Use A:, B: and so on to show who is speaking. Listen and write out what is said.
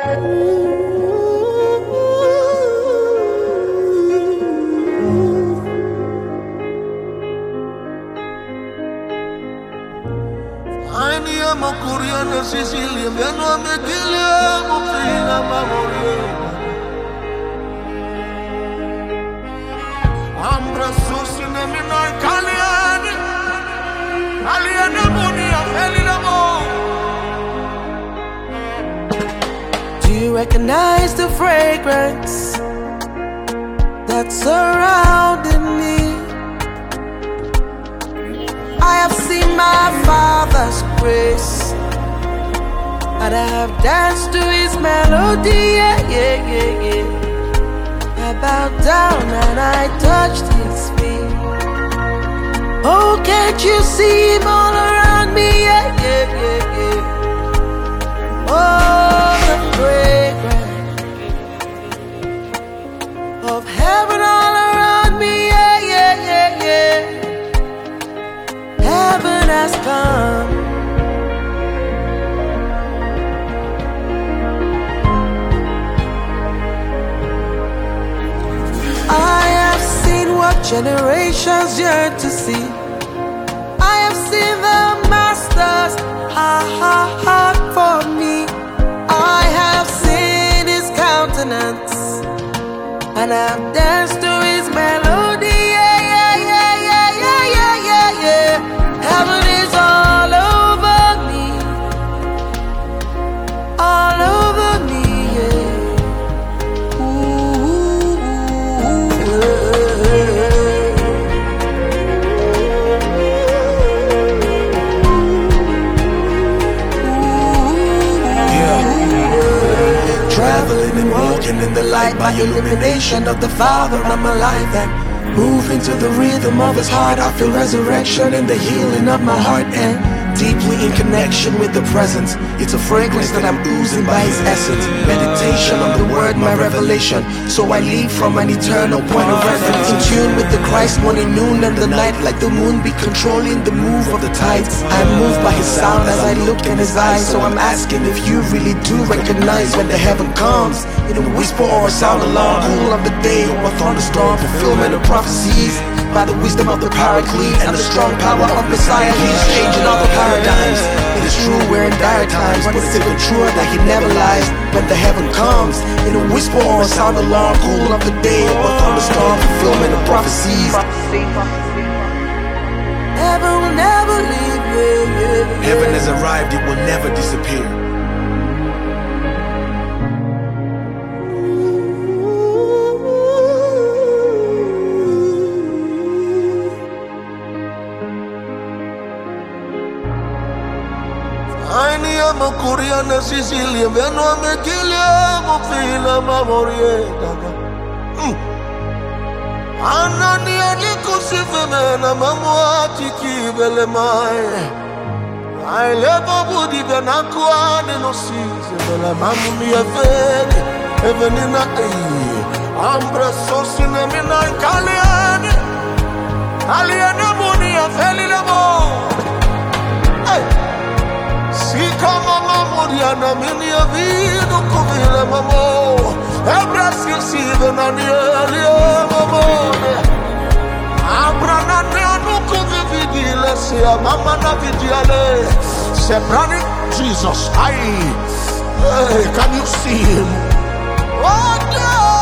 A: Sicilia, me no me quilemo fina mamoriena. Ambra susine mi noi caliani, aliene munia felina mo.
B: Do you recognize the fragrance that's surrounding me? I have seen my Father's grace, and I have danced to his melody, yeah, yeah, yeah, yeah. I bowed down and I touched his feet. Oh, can't you see him all around me, yeah, yeah, yeah, yeah. Oh, the fragrance of heaven all around me, yeah, yeah, yeah, yeah. Heaven has come. Generations yearn to see. I have seen the Master's heart for me. I have seen his countenance, and I've danced to his melody. Yeah, yeah, yeah, yeah, yeah, yeah, yeah, yeah. Heaven is all over me, all over me, yeah. Ooh, traveling and walking in the light by illumination of the Father, I'm alive and move into the rhythm of his heart. I feel resurrection in the healing of my heart and deeply in connection with the presence. It's a fragrance that I'm oozing by his essence. Meditation on the word, my revelation. So I leave from an eternal point of reference. In tune with the Christ morning, noon and the night. Like the moon be controlling the move of the tides. I'm moved by his sound as I look in his eyes. So I'm asking if you really do recognize when the heaven comes, in a whisper or a sound alarm. Cool of the day or a thunderstorm. Fulfillment of prophecies by the wisdom of the Paraclete and the strong power of Messiah. He's changing all the paradigms. It is true we're in dire times, but it's even truer that he never lies. When the heaven comes, in a whisper or a sound alarm. Cool of the day or a thunderstorm. Fulfillment of prophecies. Heaven will never leave you.
A: Heaven has arrived, it will never disappear. Amo Koreana Sicilia, veno a me chiliamo fila mamoriena. Anani aliko si femena mamuati chi belle mai. Ai levo budi benacquane no sise bella mamu mia fede e venina ambra sosine mina italiane. Aliena munia feli l'amore. Si come mamoriana mia vino come la mamò e Brasil si venanieli e mamone Abra nanno come vidile se a mamma na vidiale se brani Jesus ai can you see him? Oh God!